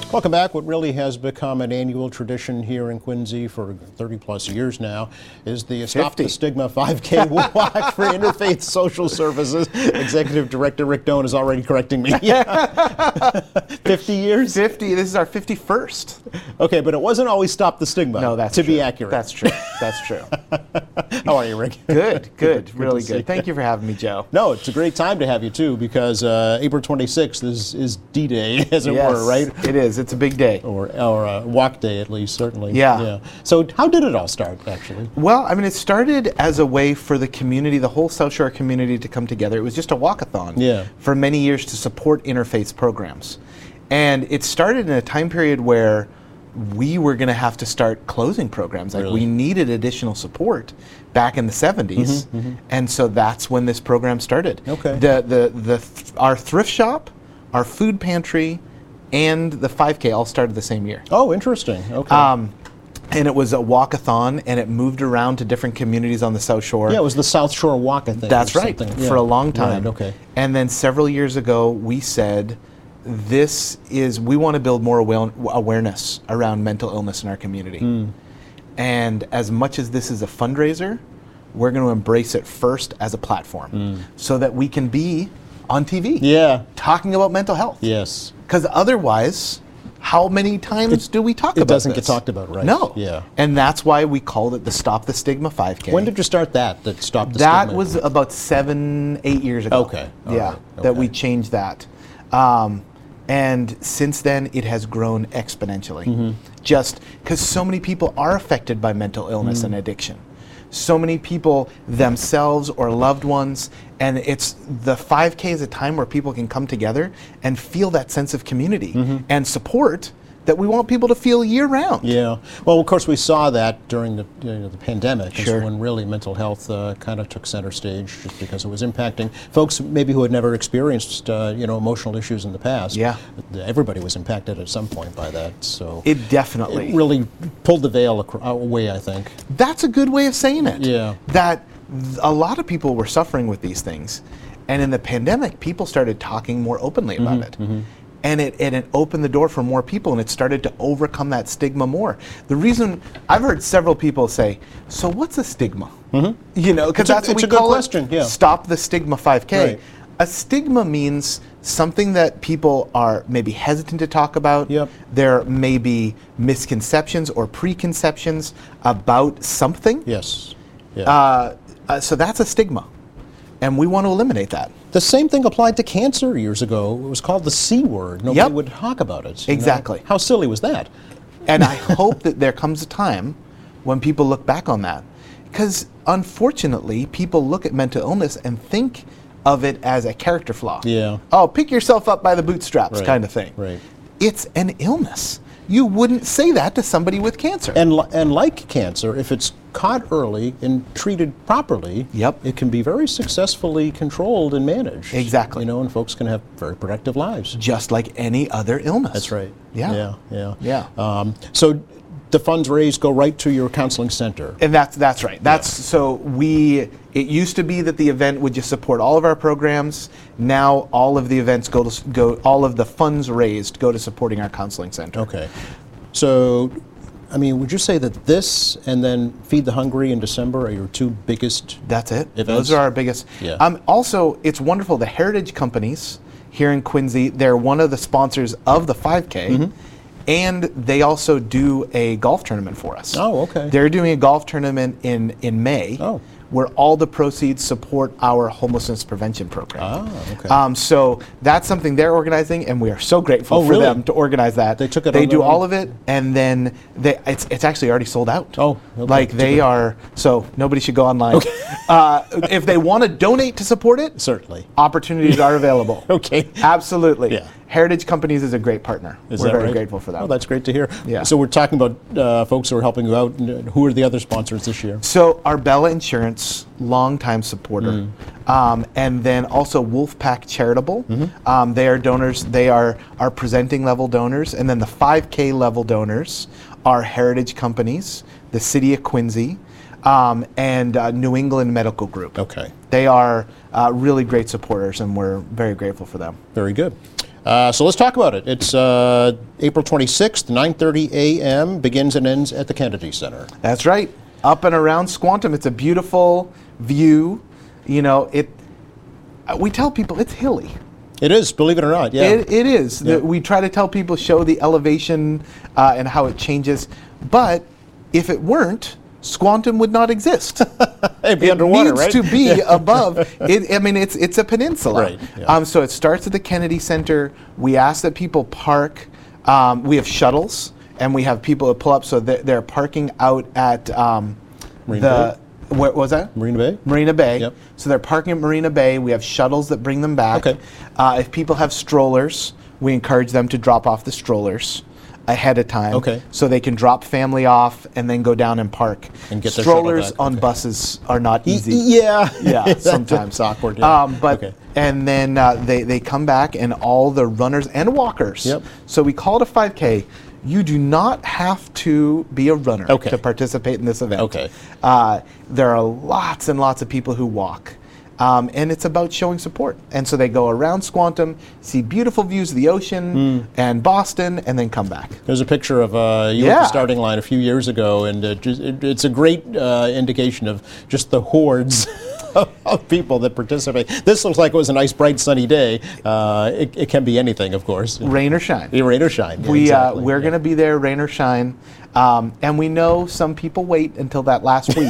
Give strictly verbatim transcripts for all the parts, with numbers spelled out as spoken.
Welcome back. What really has become an annual tradition here in Quincy for thirty plus years now is the Stop the Stigma five K walk for Interfaith Social Services. Executive Director Rick Doan is already correcting me. fifty years? fifty. This is our fifty-first. Okay, but it wasn't always Stop the Stigma. No, that's to true. be accurate. That's true. That's true. How are you, Rick? Good, good, good really good. good. Thank you for having me, Joe. No, it's a great time to have you too, because uh, April twenty-sixth is, is D-Day, as it yes, were, right? It is. It's a big day. Or, or uh, walk day, at least, certainly. Yeah. yeah. So how did it all start, actually? Well, I mean, it started as a way for the community, the whole South Shore community, to come together. It was just a walkathon yeah. for many years to support interfaith programs. And it started in a time period where we were going to have to start closing programs. Like, really? we needed additional support back in the seventies. Mm-hmm, mm-hmm. And so that's when this program started. Okay. The, the, the, th- our thrift shop, our food pantry, and the five K all started the same year. Oh, interesting. Okay. Um, and it was a walkathon, and it moved around to different communities on the South Shore. Yeah, it was the South Shore Walk, I think. That's right, yeah. for a long time. Right, okay. And then several years ago, we said, this is, we want to build more awa- awareness around mental illness in our community. Mm. And as much as this is a fundraiser, we're going to embrace it first as a platform mm. so that we can be on T V yeah. talking about mental health. Yes. Because otherwise, how many times it, do we talk it about It doesn't this? get talked about, right? No. Yeah. And that's why we called it the Stop the Stigma five K. When did you start that, that Stop the that Stigma? That was about seven, eight years ago. Okay. All yeah, right. Okay. that we changed that. Um, and since then, it has grown exponentially. Mm-hmm. Just because so many people are affected by mental illness mm. and addiction. So many people themselves or loved ones, and it's the five K is a time where people can come together and feel that sense of community mm-hmm. and support that we want people to feel year-round. Yeah. Well, of course, we saw that during the you know, the pandemic, sure. when really mental health uh, kind of took center stage, just because it was impacting folks maybe who had never experienced uh, you know emotional issues in the past. Yeah. Everybody was impacted at some point by that. So it definitely it really pulled the veil ac- away, I think. That's a good way of saying it. Yeah. That th- a lot of people were suffering with these things, and in the pandemic, people started talking more openly about mm-hmm, it. Mm-hmm. And it, and it opened the door for more people, and it started to overcome that stigma more. The reason, I've heard several people say, so what's a stigma? Mm-hmm. You know, because that's a, what we a good call question. it, yeah. Stop the Stigma five K. Right. A stigma means something that people are maybe hesitant to talk about. Yep. There may be misconceptions or preconceptions about something. Yes. Yeah. Uh, uh, so that's a stigma, and we want to eliminate that. The same thing applied to cancer years ago. It was called the C word. Nobody yep. would talk about it. Exactly. Know? How silly was that? And I hope that there comes a time when people look back on that. Because unfortunately, people look at mental illness and think of it as a character flaw. Yeah. Oh, pick yourself up by the bootstraps right. kind of thing. Right. It's an illness. You wouldn't say that to somebody with cancer. And li- and like cancer, if it's caught early and treated properly, yep. it can be very successfully controlled and managed. Exactly. You know, and folks can have very productive lives. Just like any other illness. That's right. Yeah. Yeah. Yeah. Yeah. Um, so the funds raised go right to your counseling center. And that's that's right. That's yeah. so we. It used to be that the event would just support all of our programs. Now all of the events go to go. All of the funds raised go to supporting our counseling center. Okay. So, I mean, would you say that this and then Feed the Hungry in December are your two biggest? That's it. Events? Those are our biggest. Yeah. Um, also, it's wonderful. The Heritage Companies here in Quincy, they're one of the sponsors of the five K. Mm-hmm. And they also do a golf tournament for us. Oh, okay. They're doing a golf tournament in, in May. Oh. Where all the proceeds support our homelessness prevention program. Ah, okay. Um, so that's something they're organizing, and we are so grateful oh, for really? them to organize that. They took it. They on do their all own? of it, and then they, it's it's actually already sold out. Oh, okay. Like they are. So nobody should go online. Okay. uh, if they want to donate to support it, certainly opportunities are available. Okay. Absolutely. Yeah. Heritage Companies is a great partner. Is We're that very right? grateful for that. Oh, that's great to hear. Yeah. So we're talking about uh, folks who are helping you out. Who are the other sponsors this year? So Arbella Insurance, longtime supporter, mm. um, and then also Wolfpack Charitable. Mm-hmm. Um, they are donors. They are our presenting level donors, and then the five K level donors are Heritage Companies, the City of Quincy, um, and uh, New England Medical Group. Okay. They are uh, really great supporters, and we're very grateful for them. Very good. Uh, so let's talk about it. It's uh, April twenty-sixth, nine thirty a m, begins and ends at the Kennedy Center. That's right. Up and around Squantum. It's a beautiful view. You know, it. We tell people it's hilly. It is, believe it or not, yeah. It, it is. Yeah. The, we try to tell people, show the elevation uh, and how it changes. But if it weren't, Squantum would not exist. It'd be it underwater, needs right? to be above. It, I mean, it's it's a peninsula. Right, yeah. Um, so it starts at the Kennedy Center. We ask that people park. Um, we have shuttles, and we have people that pull up. So they're, they're parking out at um, the. What was that? Marina Bay? Marina Bay. Yep. So they're parking at Marina Bay. We have shuttles that bring them back. Okay. Uh, if people have strollers, we encourage them to drop off the strollers ahead of time. Okay. So they can drop family off and then go down and park. And get their shuttle Strollers back. on Okay. buses are not easy. Yeah. Yeah, sometimes. It's awkward. Yeah. Um, but Okay. and then uh, they they come back and all the runners and walkers. Yep. So we call it a five K. You do not have to be a runner Okay. to participate in this event. Okay. Uh, there are lots and lots of people who walk. Um, and it's about showing support. And so they go around Squantum, see beautiful views of the ocean Mm. and Boston, and then come back. There's a picture of uh, you at Yeah. the starting line a few years ago, and uh, just, it, it's a great uh, indication of just the hordes of people that participate. This looks like it was a nice, bright, sunny day. Uh, it, it can be anything, of course. Rain or shine. Yeah, rain or shine. Yeah, we, exactly. uh, we're Yeah. going to be there, rain or shine. Um, and we know some people wait until that last week.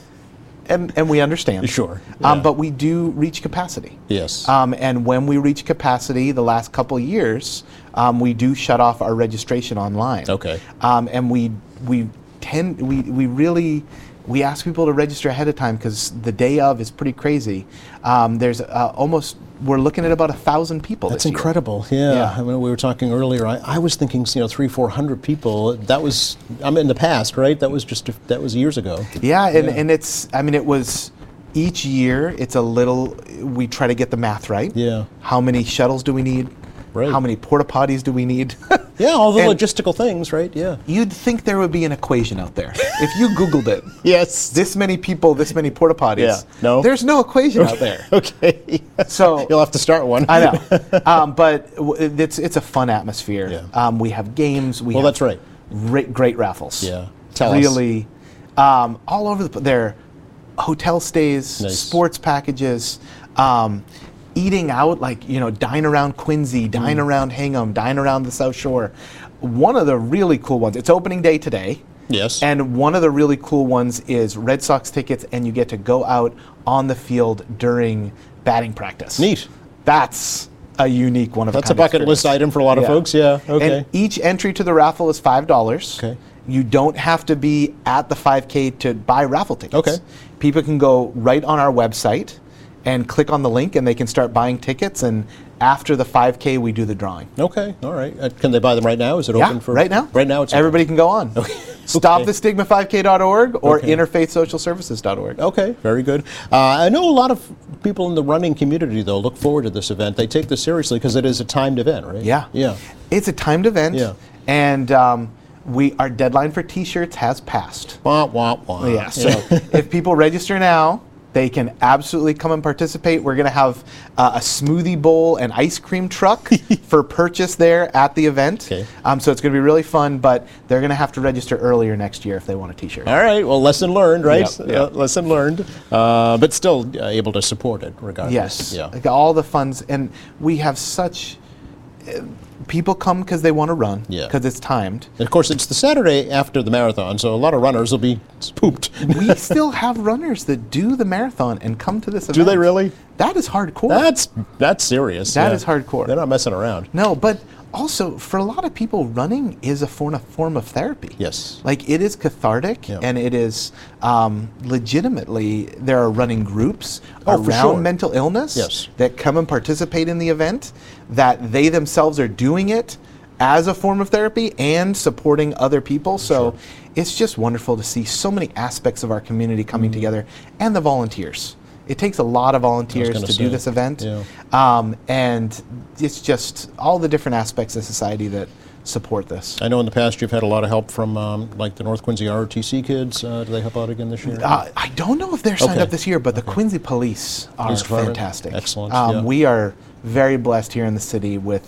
and, and we understand. Sure. Um, yeah. but we do reach capacity. Yes. Um, and when we reach capacity, the last couple of years, um, we do shut off our registration online. Okay. Um, and we we tend we we really we ask people to register ahead of time because the day of is pretty crazy. Um, there's uh, almost we're looking at about a thousand people. That's this year. incredible. Yeah. Yeah. I mean, we were talking earlier. I, I was thinking, you know, three, four hundred people. That was, I'm in the past, right? That was just, that was years ago. Yeah, and, Yeah. and it's I mean it was each year it's a little we try to get the math right. Yeah. How many shuttles do we need? Right. How many porta potties do we need? Yeah, all the And- logistical things, right? Yeah. You'd think there would be an equation out there. If you Googled it, Yes. this many people, this many porta potties. Yeah. No? There's no equation out there. Okay. So You'll have to start one. I know, um, but w- it's it's a fun atmosphere. Yeah. Um, we have games. We Well, have that's right. ra- great raffles. Yeah. Tell us. really, um, all over the p- there, hotel stays, Nice. sports packages. Um, Eating out, like, you know, dine around Quincy, dine Mm. around Hingham, dine around the South Shore. One of the really cool ones, it's opening day today. Yes. And one of the really cool ones is Red Sox tickets, and you get to go out on the field during batting practice. Neat. That's a unique one of That's a kind bucket experience. list item for a lot of Yeah. folks. Yeah. Okay. And each entry to the raffle is five dollars. Okay. You don't have to be at the five K to buy raffle tickets. Okay. People can go right on our website and click on the link, and they can start buying tickets. And after the five K, we do the drawing. Okay. All right. Uh, can they buy them right now? Is it Yeah, open for right now. Right now, it's open. Everybody can go on. Okay. stop the stigma five K dot org or Okay. interfaith social services dot org. Okay, very good. Uh, I know a lot of people in the running community, though, look forward to this event. They take this seriously because it is a timed event, right? Yeah. Yeah. It's a timed event. Yeah. And um, we our deadline for T-shirts has passed. Wah, wah, wah. Yeah. So if people register now, they can absolutely come and participate. We're going to have uh, a smoothie bowl and ice cream truck for purchase there at the event. Okay. Um, so it's going to be really fun, but they're going to have to register earlier next year if they want a T-shirt. All right. Well, lesson learned, right? Yep, yep. Uh, lesson learned. Uh, but still uh, able to support it regardless. Yes. Yeah. Like all the funds, and we have such. Uh, people come because they want to run. Yeah. Because it's timed. And of course, it's the Saturday after the marathon, so a lot of runners will be spooked. We still have runners that do the marathon and come to this event. Do they really? That is hardcore. That's that's serious. That yeah. is hardcore. They're not messing around. No, but also for a lot of people, running is a form of form of therapy. Yes. Like it is cathartic, Yeah. and it is um, legitimately. There are running groups Oh, for around sure. mental illness Yes. that come and participate in the event. That they themselves are doing it as a form of therapy and supporting other people. So Sure. it's just wonderful to see so many aspects of our community coming Mm-hmm. together, and the volunteers. It takes a lot of volunteers gonna to say, do this event. yeah. Um, and it's just all the different aspects of society that support this. I know in the past you've had a lot of help from um, like the North Quincy R O T C kids. Uh, do they help out again this year? Uh, I don't know if they're signed Okay. up this year, but the Quincy Police are Police Department? fantastic. Excellent, Um, yeah. We are very blessed here in the city with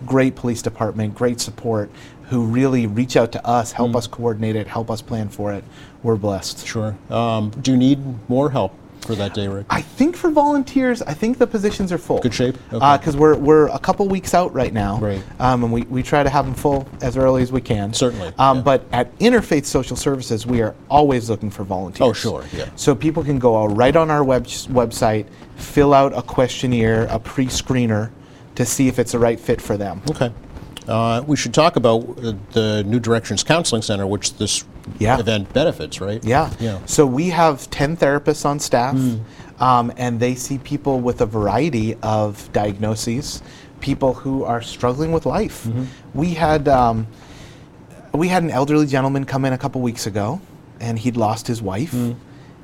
great police department, great support, who really reach out to us, help mm. us coordinate it, help us plan for it. We're blessed. Sure. Um, do you need more help for that day, Rick? I think for volunteers, I think the positions are full. Good shape? Okay. Because uh, we're we're a couple weeks out right now. Right. Um, and we, we try to have them full as early as we can. Certainly. Um, yeah. But at Interfaith Social Services, we are always looking for volunteers. Oh, sure, yeah. So people can go out right on our web website, fill out a questionnaire, a pre-screener, to see if it's the right fit for them. Okay. Uh, we should talk about uh, the New Directions Counseling Center, which this yeah. event benefits, right? Yeah. yeah. So we have ten therapists on staff, mm. um, and they see people with a variety of diagnoses, people who are struggling with life. Mm-hmm. We had um, we had an elderly gentleman come in a couple weeks ago, and he'd lost his wife. Mm.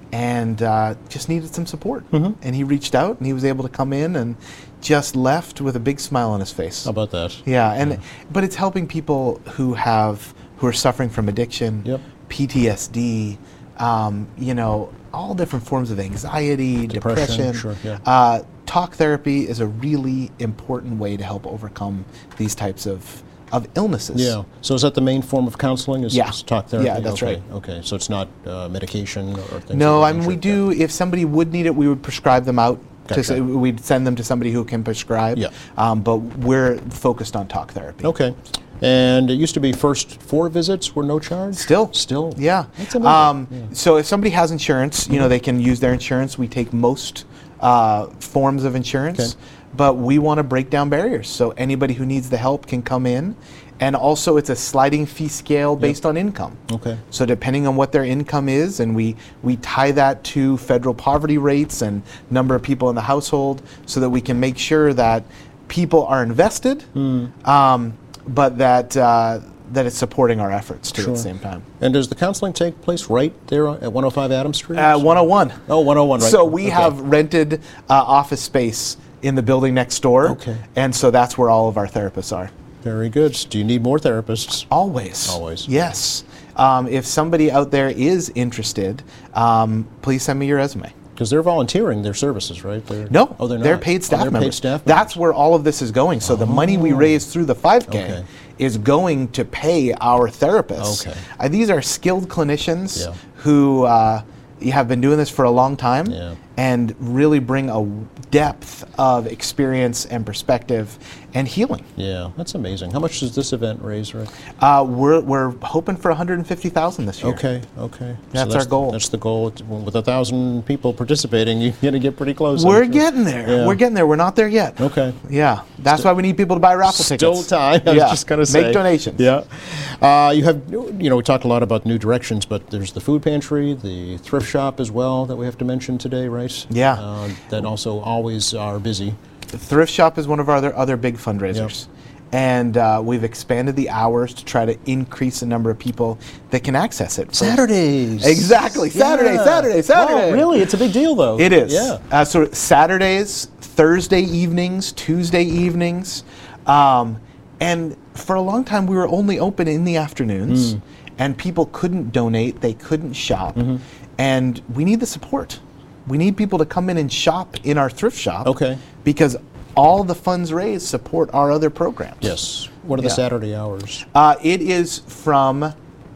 And uh, just needed some support. Mm-hmm. And he reached out, and he was able to come in and just left with a big smile on his face. How about that? Yeah, and yeah. but it's helping people who have who are suffering from addiction, yep. P T S D, um, you know, all different forms of anxiety, depression. depression. Sure, yeah. uh, talk therapy is a really important way to help overcome these types of of illnesses. Yeah. So is that the main form of counseling? Is, yeah. is talk therapy? Yeah, that's okay. right. Okay. So it's not uh, medication or things. No, like I mean we do. If somebody would need it, we would prescribe them out. Gotcha. To, we'd send them to somebody who can prescribe. Yeah. Um, but we're focused on talk therapy. Okay. And it used to be first four visits were no charge? Still. Still. Yeah. That's amazing. Um, yeah. So if somebody has insurance, you mm-hmm. know, they can use their insurance. We take most uh, forms of insurance, okay. but we want to break down barriers. So anybody who needs the help can come in. And also it's a sliding fee scale based yep. on income. Okay. So depending on what their income is, and we, we tie that to federal poverty rates and number of people in the household so that we can make sure that people are invested, mm. um, but that uh, that it's supporting our efforts too sure. at the same time. And does the counseling take place right there at one oh five Adams Street? Uh, one oh one. Oh, one oh one, right. So we okay. have rented uh, office space in the building next door, okay. and so that's where all of our therapists are. Very good. Do you need more therapists? Always. Always. Yes. Um, if somebody out there is interested, um, please send me your resume. Because they're volunteering their services, right? They're, no, oh, they're, not. they're paid staff oh, they're members. Paid staff That's where all of this is going. So oh. the money we raise through the five K okay. is going to pay our therapists. Okay. Uh, these are skilled clinicians yeah. who uh, have been doing this for a long time yeah. and really bring a depth of experience and perspective and healing. Yeah, that's amazing. How much does this event raise, Rick? Uh, we're we're hoping for one hundred fifty thousand this year. Okay, okay. That's, so that's our goal. That's the goal. With a thousand people participating, you're going to get pretty close. We're sure. getting there. Yeah. We're getting there. We're not there yet. Okay. Yeah, that's Still, why we need people to buy raffle still tickets. Still time. I yeah. was just going to say. Make donations. Yeah. Uh, you have, you know, we talked a lot about New Directions, but there's the food pantry, the thrift shop as well that we have to mention today, right? Yeah. Uh, that also always are busy. The thrift shop is one of our other, other big fundraisers. Yep. And uh, we've expanded the hours to try to increase the number of people that can access it. Saturdays. Exactly. Saturday, yeah. Saturday, Saturday. Wow, really? It's a big deal, though. It is. Yeah. Uh, so Saturdays, Thursday evenings, Tuesday evenings. Um, and for a long time, we were only open in the afternoons. Mm. And people couldn't donate. They couldn't shop. Mm-hmm. And we need the support. We need people to come in and shop in our thrift shop. Okay. Because all the funds raised support our other programs. Yes. What are yeah. the Saturday hours? Uh, it is from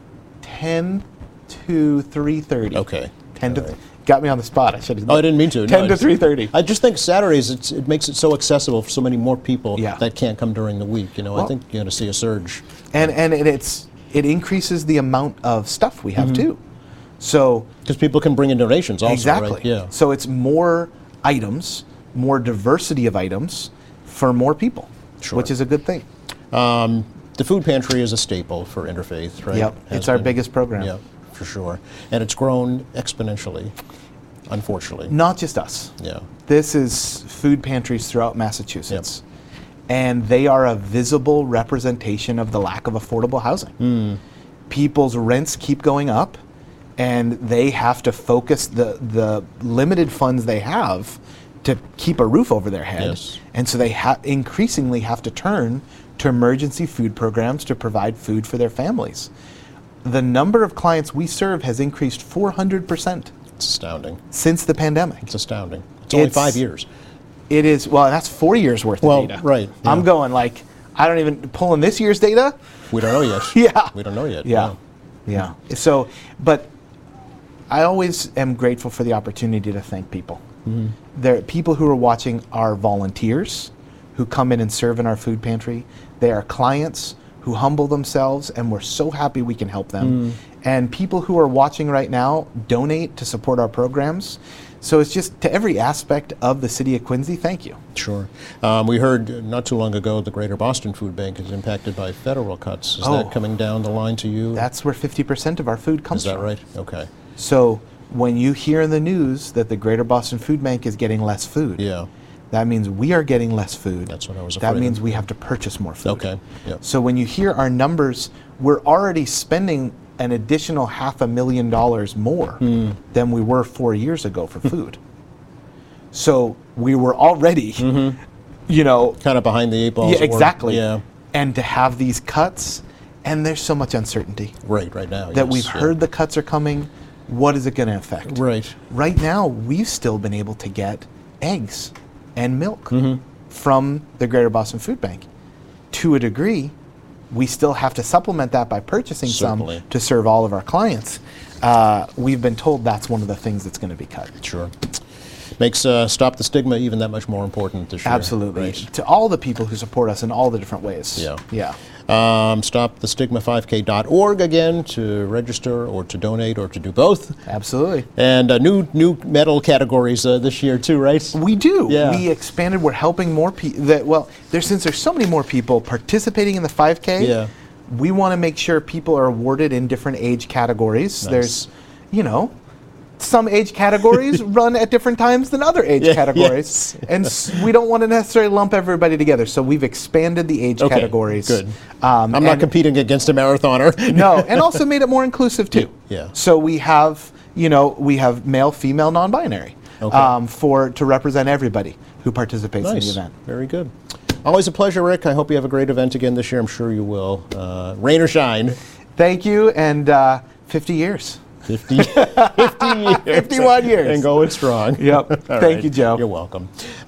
ten to three thirty. Okay. ten all to right. th- got me on the spot. I should have. Oh, I didn't mean to. ten no, to three thirty. I just think Saturdays it's, it makes it so accessible for so many more people yeah. that can't come during the week. You know, well, I think you're going to see a surge. And and it, it's it increases the amount of stuff we have mm-hmm. too. So because people can bring in donations also. Exactly. Right? Yeah. So it's more items, more diversity of items for more people, sure. which is a good thing. Um, the food pantry is a staple for Interfaith, right? Yep, Has it's our been. biggest program. Yeah, for sure. And it's grown exponentially, unfortunately. Not just us. Yeah. This is food pantries throughout Massachusetts. Yep. And they are a visible representation of the lack of affordable housing. Mm. People's rents keep going up, and they have to focus the, the limited funds they have to keep a roof over their head. Yes. And so they ha- increasingly have to turn to emergency food programs to provide food for their families. The number of clients we serve has increased four hundred percent. It's astounding. Since the pandemic. It's astounding. It's only It's, five years. It is, well, that's four years worth well, of data. Right. Yeah. I'm going like, I don't even pulling this year's data. We don't know yet. Yeah. We don't know yet. Yeah. Yeah. So, but I always am grateful for the opportunity to thank people. Mm-hmm. There, people who are watching are volunteers who come in and serve in our food pantry. They are clients who humble themselves, and we're so happy we can help them. Mm. And people who are watching right now donate to support our programs. So it's just to every aspect of the city of Quincy, thank you. Sure. Um, we heard not too long ago the Greater Boston Food Bank is impacted by federal cuts. Is oh, that coming down the line to you? That's where fifty percent of our food comes from. Is that from. right? Okay. So when you hear in the news that the Greater Boston Food Bank is getting less food, yeah. that means we are getting less food. That's what I was afraid That means of. we have to purchase more food. Okay. Yep. So when you hear our numbers, we're already spending an additional half a million dollars more mm. than we were four years ago for food. So we were already, mm-hmm. you know, kind of behind the eight balls. Yeah, exactly. Yeah. And to have these cuts, and there's so much uncertainty. Right, right now. That yes, we've yeah. heard the cuts are coming. What is it going to affect? Right. Right now, we've still been able to get eggs and milk mm-hmm. from the Greater Boston Food Bank. To a degree, we still have to supplement that by purchasing Certainly. some to serve all of our clients. Uh, we've been told that's one of the things that's going to be cut. Sure. Makes uh, Stop the Stigma even that much more important this year. Absolutely. Right. To all the people who support us in all the different ways. Yeah. Yeah. Um, stop the stigma five K dot org again to register or to donate or to do both. Absolutely. And uh, new new medal categories uh, this year too, right? We do. Yeah. We expanded. We're helping more people. That well, there's since there's so many more people participating in the five K. Yeah. We want to make sure people are awarded in different age categories. Nice. There's, you know, some age categories run at different times than other age yeah, categories. Yes. And s- we don't want to necessarily lump everybody together. So we've expanded the age okay, categories. Good. Um, I'm not competing against a marathoner. No, and also made it more inclusive too. Yeah. So we have, you know, we have male, female, non-binary okay. um, for to represent everybody who participates nice. in the event. Very good. Always a pleasure, Rick. I hope you have a great event again this year. I'm sure you will. Uh, rain or shine. Thank you, and uh, fifty years. fifty, fifty years. fifty-one years. And going strong. Yep. Thank right. you, Joe. You're welcome.